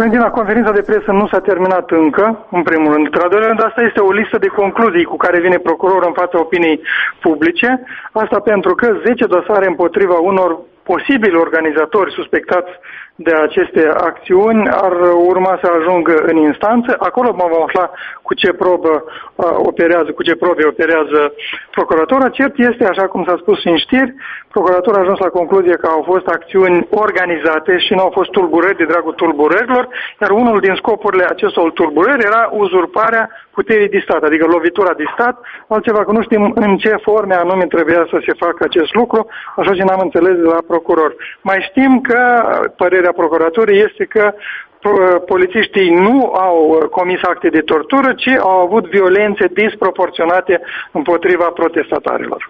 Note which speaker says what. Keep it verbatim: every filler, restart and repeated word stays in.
Speaker 1: Valentina, conferința de presă nu s-a terminat încă, în primul rând. Al doilea rând, asta este o listă de concluzii cu care vine procurorul în fața opiniei publice. Asta pentru că zece dosare împotriva unor posibili organizatori suspectați de aceste acțiuni ar urma să ajungă în instanță. Acolo vom afla cu ce probă uh, operează, cu ce probe operează procuratura. Cert este, așa cum s-a spus în știri, procuratura a ajuns la concluzie că au fost acțiuni organizate și nu au fost tulburări de dragul tulburărilor, iar unul din scopurile acestor tulburări era uzurparea puterii de stat, adică lovitura de stat, altceva că nu știm în ce forme anume trebuia să se facă acest lucru, așa ce n-am înțeles de la procuror. Mai știm că părerea procuraturii este că polițiștii nu au comis acte de tortură, ci au avut violențe disproporționate împotriva protestatarilor.